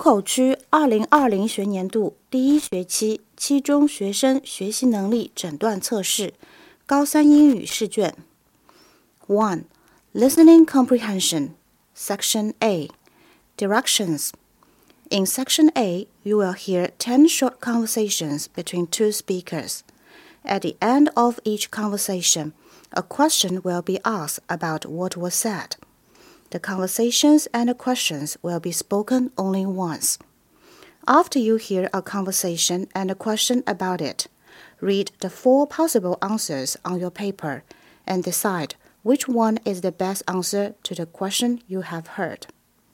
口区2020学年度第一学期期中学生学习能力诊断测试高三英语试卷 1. Listening Comprehension Section A Directions In Section A, you will hear 10 short conversations between two speakers. At the end of each conversation, a question will be asked about what was said. The conversations and the questions will be spoken only once. After you hear a conversation and a question about it, read the 4 possible answers on your paper and decide which one is the best answer to the question you have heard.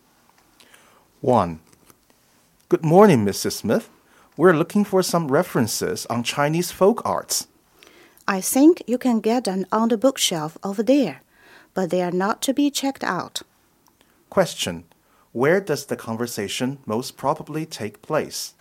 1. Good morning, Mrs. Smith. We're looking for some references on Chinese folk arts. I think you can get them on the bookshelf over there, but they are not to be checked out. Question. Where does the conversation most probably take place?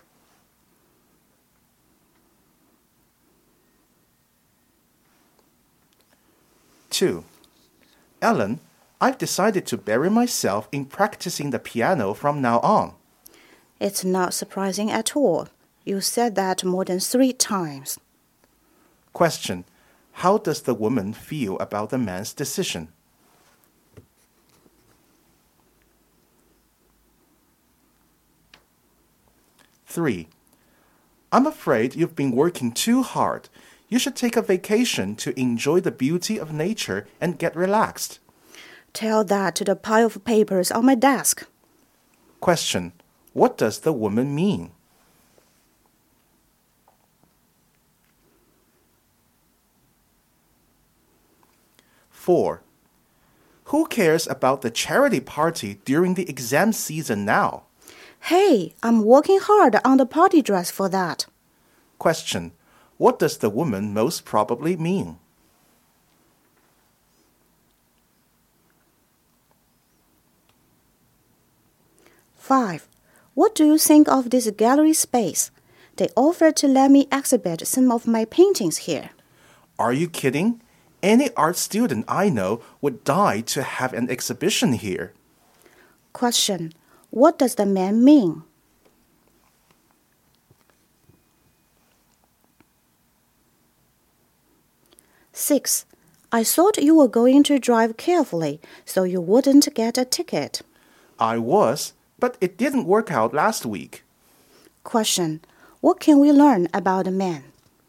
Two. Ellen, I've decided to bury myself in practicing the piano from now on. It's not surprising at all. You said that more than 3 times. Question. How does the woman feel about the man's decision? Three. I'm afraid you've been working too hard. You should take a vacation to enjoy the beauty of nature and get relaxed. Tell that to the pile of papers on my desk. Question. What does the woman mean? Four. Who cares about the charity party during the exam season now? Hey, I'm working hard on the party dress for that. Question. What does the woman most probably mean? Five. What do you think of this gallery space? They offered to let me exhibit some of my paintings here. Are you kidding? Any art student I know would die to have an exhibition here. Question. What does the man mean? Six. I thought you were going to drive carefully so you wouldn't get a ticket. I was, but it didn't work out last week. Question. What can we learn about the man?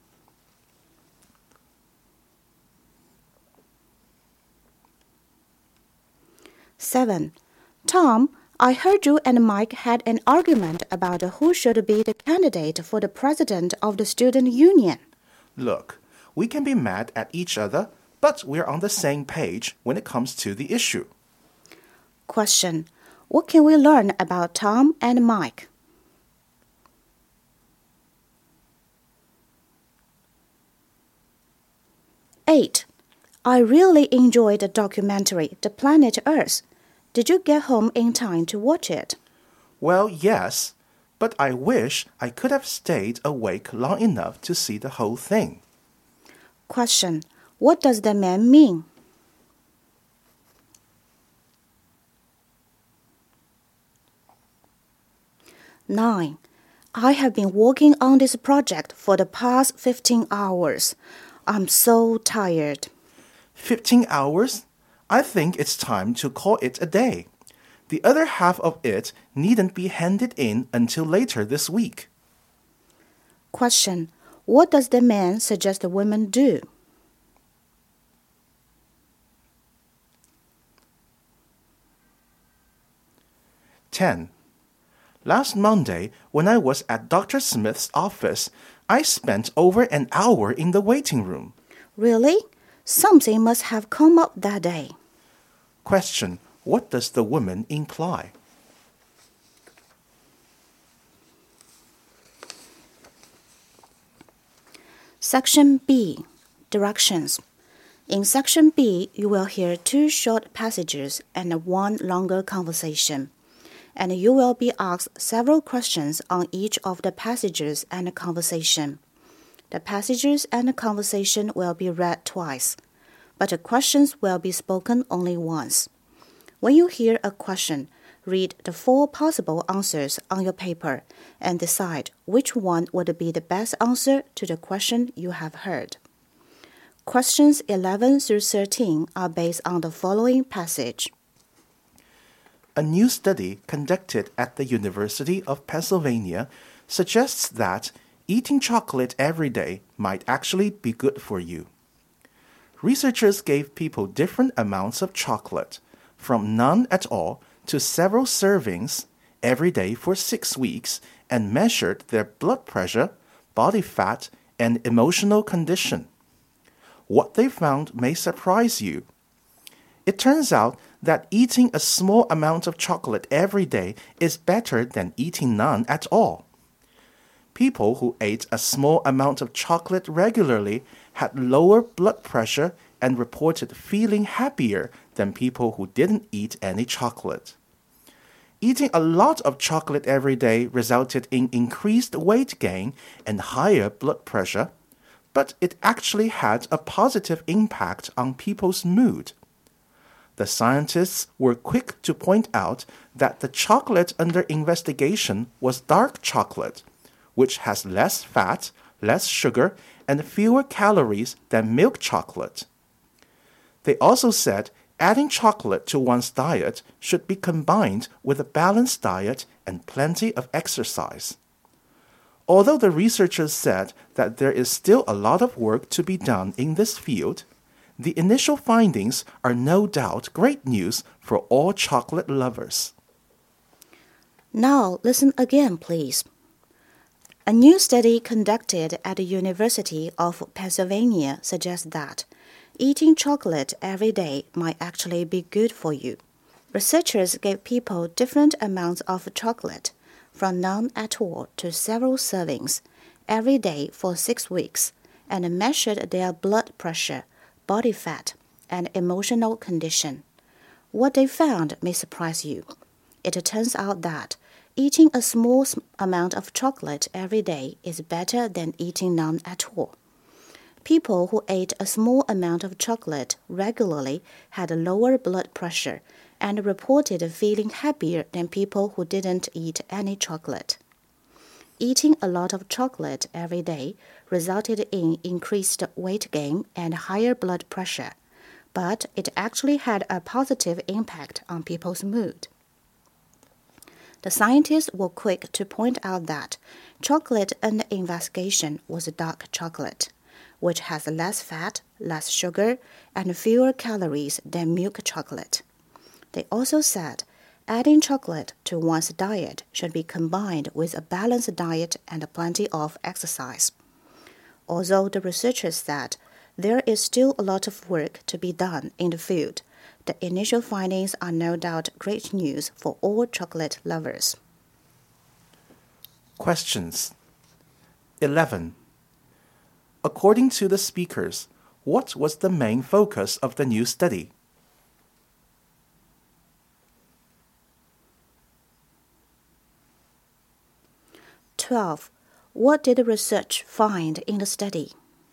Seven. Tom, I heard you and Mike had an argument about who should be the candidate for the president of the student union. Look, we can be mad at each other, but we're on the same page when it comes to the issue. Question. What can we learn about Tom and Mike? Eight. I really enjoyed the documentary, The Planet Earth. Did you get home in time to watch it? Well, yes, but I wish I could have stayed awake long enough to see the whole thing. Question. What does the man mean? Nine. I have been working on this project for the past 15 hours. I'm so tired. 15 hours? I think it's time to call it a day. The other half of it needn't be handed in until later this week. Question. What does the man suggest the women do? Ten. Last Monday, when I was at Dr. Smith's office, I spent over an hour in the waiting room. Really? Something must have come up that day. Question. What does the woman imply? Section B. Directions. In Section B, you will hear 2 short passages and 1 longer conversation, and you will be asked several questions on each of the passages and the conversation. The passages and the conversation will be read twice, but the questions will be spoken only once. When you hear a question, Read the 4 possible answers on your paper and decide which one would be the best answer to the question you have heard. Questions 11 through 13 are based on the following passage. A new study conducted at the University of Pennsylvania suggests that eating chocolate every day might actually be good for you. Researchers gave people different amounts of chocolate, from none at all to several servings every day for 6 weeks, and measured their blood pressure, body fat, and emotional condition. What they found may surprise you. It turns out that eating a small amount of chocolate every day is better than eating none at all. People who ate a small amount of chocolate regularly had lower blood pressure and reported feeling happier than people who didn't eat any chocolate. Eating a lot of chocolate every day resulted in increased weight gain and higher blood pressure, but it actually had a positive impact on people's mood. The scientists were quick to point out that the chocolate under investigation was dark chocolate, which has less fat, less sugar, and fewer calories than milk chocolate. They also said adding chocolate to one's diet should be combined with a balanced diet and plenty of exercise. Although the researchers said that there is still a lot of work to be done in this field, the initial findings are no doubt great news for all chocolate lovers. Now listen again, please. A new study conducted at the University of Pennsylvania suggests that eating chocolate every day might actually be good for you. Researchers gave people different amounts of chocolate, from none at all to several servings, every day for 6 weeks, and measured their blood pressure, body fat, and emotional condition. What they found may surprise you. It turns out that eating a small amount of chocolate every day is better than eating none at all. People who ate a small amount of chocolate regularly had lower blood pressure and reported feeling happier than people who didn't eat any chocolate. Eating a lot of chocolate every day resulted in increased weight gain and higher blood pressure, but it actually had a positive impact on people's mood. The scientists were quick to point out that chocolate under investigation was dark chocolate, which has less fat, less sugar, and fewer calories than milk chocolate. They also said adding chocolate to one's diet should be combined with a balanced diet and plenty of exercise. Although the researchers said there is still a lot of work to be done in the field, the initial findings are no doubt great news for all chocolate lovers. Questions. 11. According to the speakers, what was the main focus of the new study? "12. What did the research find in the study?"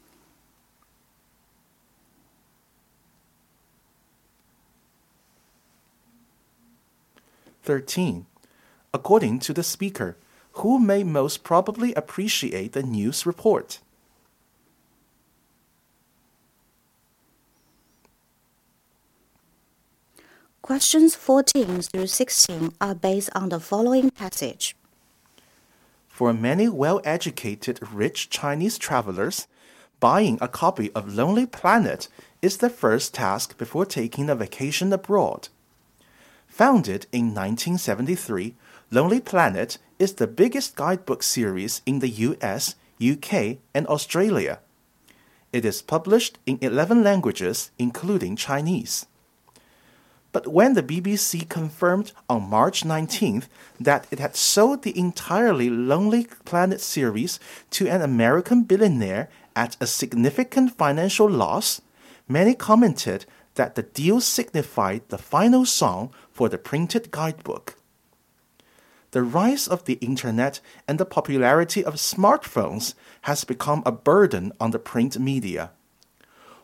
13. According to the speaker, who may most probably appreciate the news report? Questions 14 through 16 are based on the following passage. For many well-educated, rich Chinese travelers, buying a copy of Lonely Planet is the first task before taking a vacation abroad. Founded in 1973, Lonely Planet is the biggest guidebook series in the US, UK, and Australia. It is published in 11 languages, including Chinese. But when the BBC confirmed on March 19th that it had sold the entirely Lonely Planet series to an American billionaire at a significant financial loss, many commented that the deal signified the final song for the printed guidebook. The rise of the internet and the popularity of smartphones has become a burden on the print media.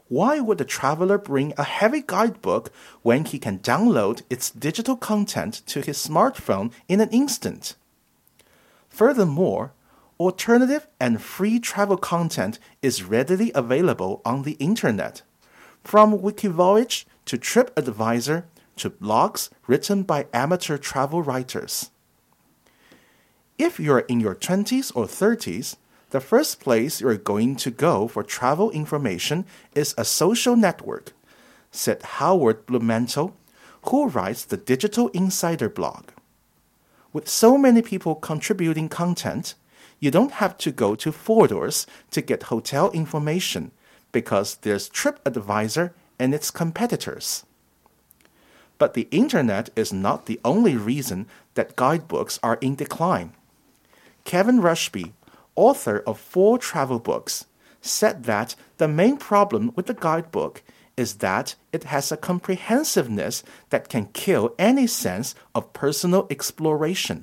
Why would the traveler bring a heavy guidebook when he can download its digital content to his smartphone in an instant? Furthermore, alternative and free travel content is readily available on the internet, from Wikivoyage to TripAdvisor to blogs written by amateur travel writers. If you're in your 20s or 30s, the first place you're going to go for travel information is a social network, said Howard Blumenthal, who writes the Digital Insider blog. With so many people contributing content, you don't have to go to Four Doors to get hotel information because there's TripAdvisor and its competitors. But the internet is not the only reason that guidebooks are in decline. Kevin Rushby, author of 4 travel books, said that the main problem with the guidebook is that it has a comprehensiveness that can kill any sense of personal exploration.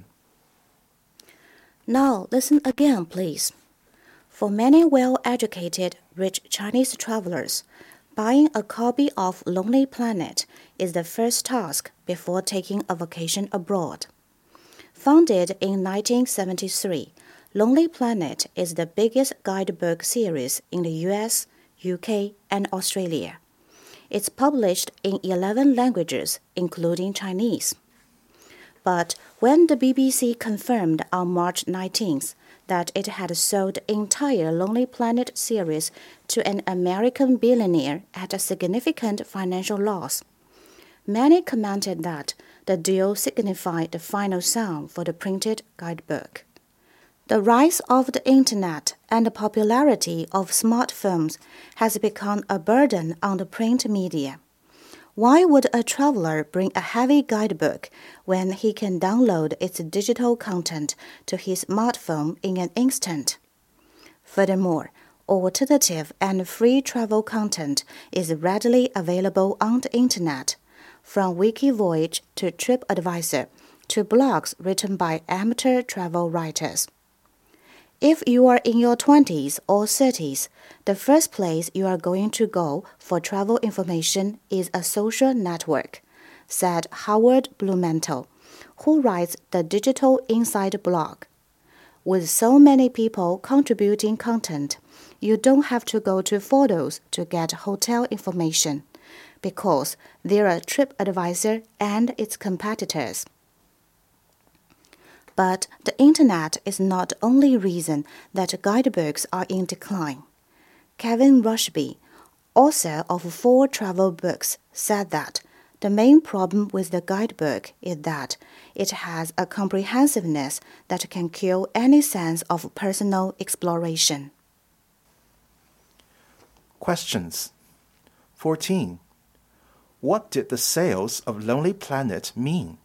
Now listen again, please. For many well-educated, rich Chinese travelers, buying a copy of Lonely Planet is the first task before taking a vacation abroad. Founded in 1973, Lonely Planet is the biggest guidebook series in the US, UK, and Australia. It's published in 11 languages, including Chinese. But when the BBC confirmed on March 19th that it had sold the entire Lonely Planet series to an American billionaire at a significant financial loss, many commented that the deal signified the final sum for the printed guidebook. The rise of the Internet and the popularity of smartphones has become a burden on the print media. Why would a traveler bring a heavy guidebook when he can download its digital content to his smartphone in an instant? Furthermore, alternative and free travel content is readily available on the Internet, from Wikivoyage to TripAdvisor to blogs written by amateur travel writers. If you are in your 20s or 30s, the first place you are going to go for travel information is a social network, said Howard Blumenthal, who writes the Digital Insider blog. With so many people contributing content, you don't have to go to photos to get hotel information, because there are TripAdvisor and its competitors. But the Internet is not the only reason that guidebooks are in decline. Kevin Rushby, author of 4 travel books, said that the main problem with the guidebook is that it has a comprehensiveness that can kill any sense of personal exploration. Questions. 14. What did the sales of Lonely Planet mean?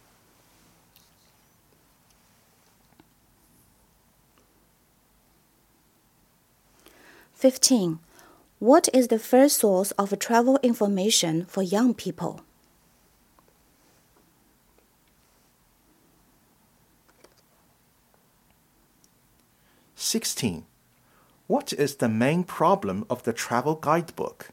15. What is the first source of travel information for young people? 16. What is the main problem of the travel guidebook?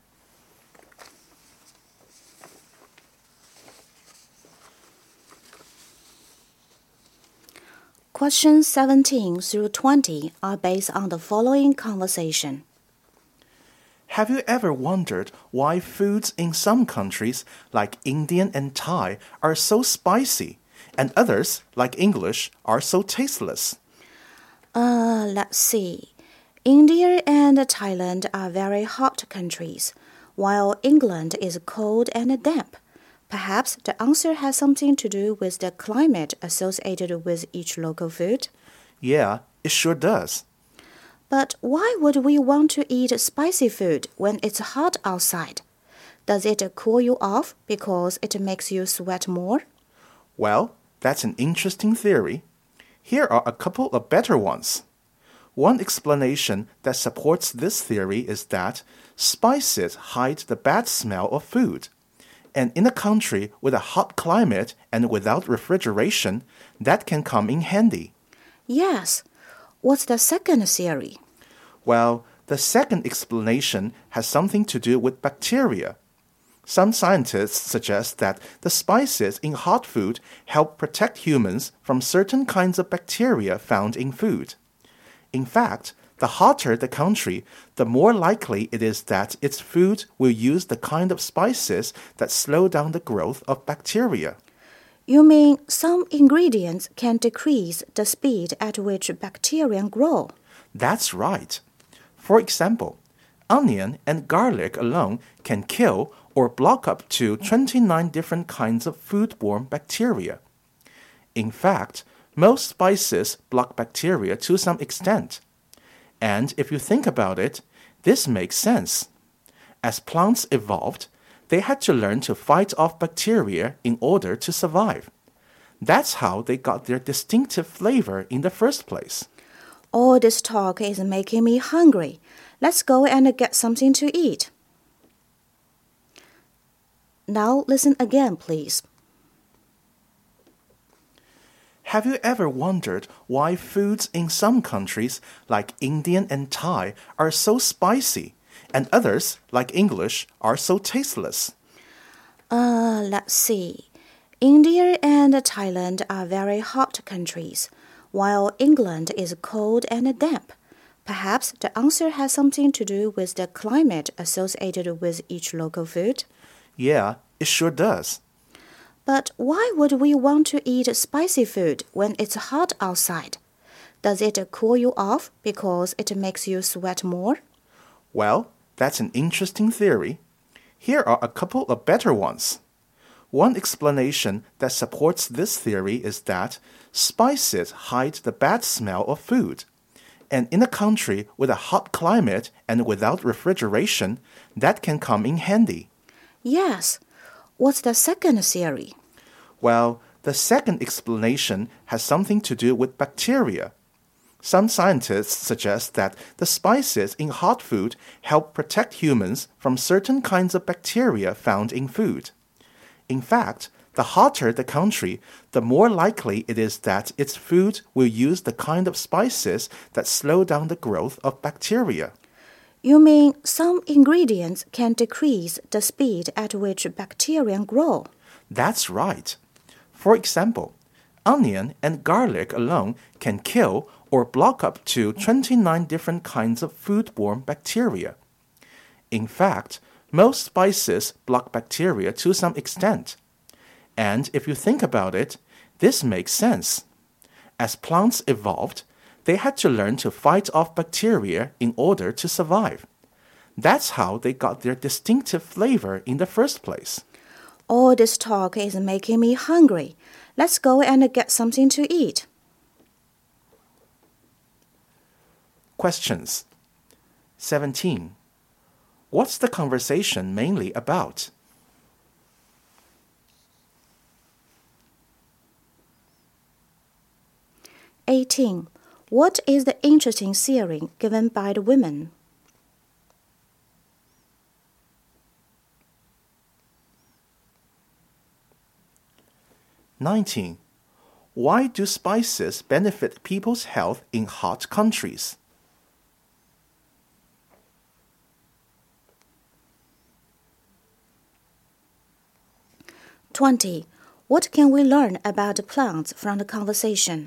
Questions 17 through 20 are based on the following conversation. Have you ever wondered why foods in some countries, like Indian and Thai, are so spicy, and others, like English, are so tasteless? Let's see. India and Thailand are very hot countries, while England is cold and damp. Perhaps the answer has something to do with the climate associated with each local food? Yeah, it sure does. But why would we want to eat spicy food when it's hot outside? Does it cool you off because it makes you sweat more? Well, that's an interesting theory. Here are a couple of better ones. One explanation that supports this theory is that spices hide the bad smell of food. And in a country with a hot climate and without refrigeration, that can come in handy. Yes. What's the second theory? Well, The second explanation has something to do with bacteria. Some scientists suggest that the spices in hot food help protect humans from certain kinds of bacteria found in food. In fact, the hotter the country, the more likely it is that its food will use the kind of spices that slow down the growth of bacteria. You mean some ingredients can decrease the speed at which bacteria grow? That's right. For example, onion and garlic alone can kill or block up to 29 different kinds of foodborne bacteria. In fact, most spices block bacteria to some extent. And if you think about it, this makes sense. As plants evolved, they had to learn to fight off bacteria in order to survive. That's how they got their distinctive flavor in the first place. All this talk is making me hungry. Let's go and get something to eat. Now listen again, please. Have you ever wondered why foods in some countries, like Indian and Thai, are so spicy, and others, like English, are so tasteless? Let's see. India and Thailand are very hot countries, while England is cold and damp. Perhaps the answer has something to do with the climate associated with each local food? Yeah, it sure does. But why would we want to eat spicy food when it's hot outside? Does it cool you off because it makes you sweat more? Well, that's an interesting theory. Here are a couple of better ones. One explanation that supports this theory is that spices hide the bad smell of food. And in a country with a hot climate and without refrigeration, that can come in handy. Yes. What's the second theory? Well, the second explanation has something to do with bacteria. Some scientists suggest that the spices in hot food help protect humans from certain kinds of bacteria found in food. In fact, the hotter the country, the more likely it is that its food will use the kind of spices that slow down the growth of bacteria. You mean some ingredients can decrease the speed at which bacteria grow? That's right. For example, onion and garlic alone can kill or block up to 29 different kinds of foodborne bacteria. In fact, most spices block bacteria to some extent. And if you think about it, this makes sense. As plants evolved, they had to learn to fight off bacteria in order to survive. That's how they got their distinctive flavor in the first place. All this talk is making me hungry. Let's go and get something to eat. Questions. 17. What's the conversation mainly about? 18. What is the interesting theory given by the women? 19. Why do spices benefit people's health in hot countries? 20. What can we learn about the plants from the conversation?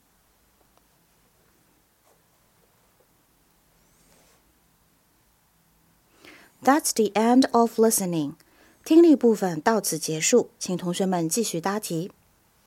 That's the end of listening. 听力部分到此结束，请同学们继续答题。